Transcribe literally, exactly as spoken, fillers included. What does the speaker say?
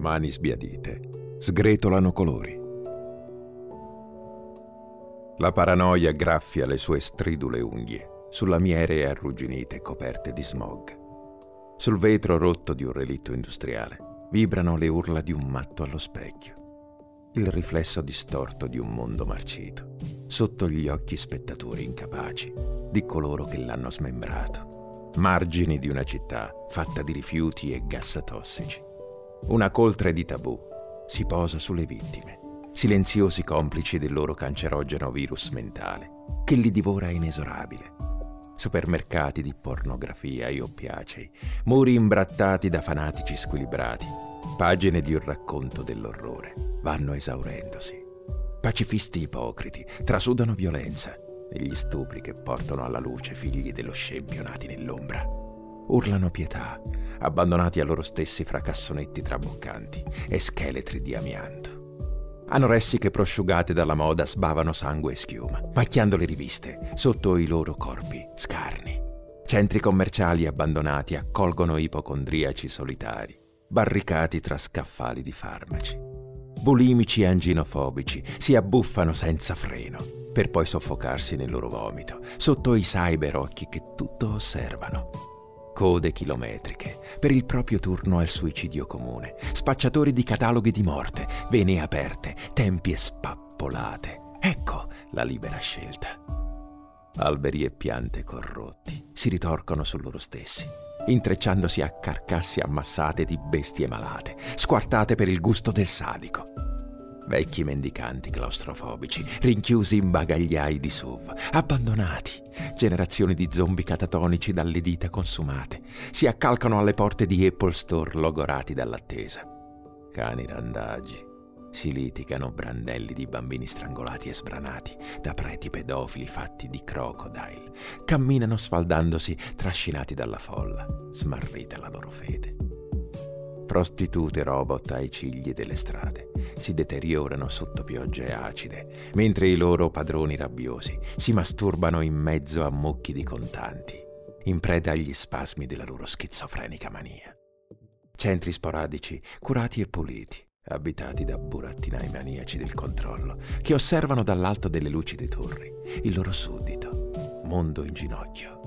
mani sbiadite, sgretolano colori. La paranoia graffia le sue stridule unghie su lamiere arrugginite coperte di smog. Sul vetro rotto di un relitto industriale vibrano le urla di un matto allo specchio, il riflesso distorto di un mondo marcito, sotto gli occhi spettatori incapaci di coloro che l'hanno smembrato. Margini di una città fatta di rifiuti e gas tossici. Una coltre di tabù si posa sulle vittime, silenziosi complici del loro cancerogeno virus mentale che li divora inesorabile. Supermercati di pornografia e oppiacei, muri imbrattati da fanatici squilibrati, pagine di un racconto dell'orrore vanno esaurendosi. Pacifisti ipocriti trasudano violenza e gli stupri che portano alla luce figli dello scempio nati nell'ombra. Urlano pietà, abbandonati a loro stessi fra cassonetti traboccanti e scheletri di amianto. Anoressiche prosciugate dalla moda sbavano sangue e schiuma, macchiando le riviste sotto i loro corpi scarni. Centri commerciali abbandonati accolgono ipocondriaci solitari, barricati tra scaffali di farmaci. Bulimici e anginofobici si abbuffano senza freno, per poi soffocarsi nel loro vomito, sotto i cyber occhi che tutto osservano. Code chilometriche per il proprio turno al suicidio comune, spacciatori di cataloghi di morte, vene aperte, tempie spappolate. Ecco la libera scelta. Alberi e piante corrotti si ritorcono su loro stessi, intrecciandosi a carcasse ammassate di bestie malate, squartate per il gusto del sadico. Vecchi mendicanti claustrofobici, rinchiusi in bagagliai di S U V, abbandonati, generazioni di zombie catatonici dalle dita consumate, si accalcano alle porte di Apple Store logorati dall'attesa. Cani randagi, si litigano brandelli di bambini strangolati e sbranati da preti pedofili fatti di crocodile, camminano sfaldandosi trascinati dalla folla, smarrita la loro fede. Prostitute robot ai cigli delle strade si deteriorano sotto piogge acide, mentre i loro padroni rabbiosi si masturbano in mezzo a mucchi di contanti, in preda agli spasmi della loro schizofrenica mania. Centri sporadici, curati e puliti, abitati da burattinai maniaci del controllo, che osservano dall'alto delle lucide torri il loro suddito, mondo in ginocchio,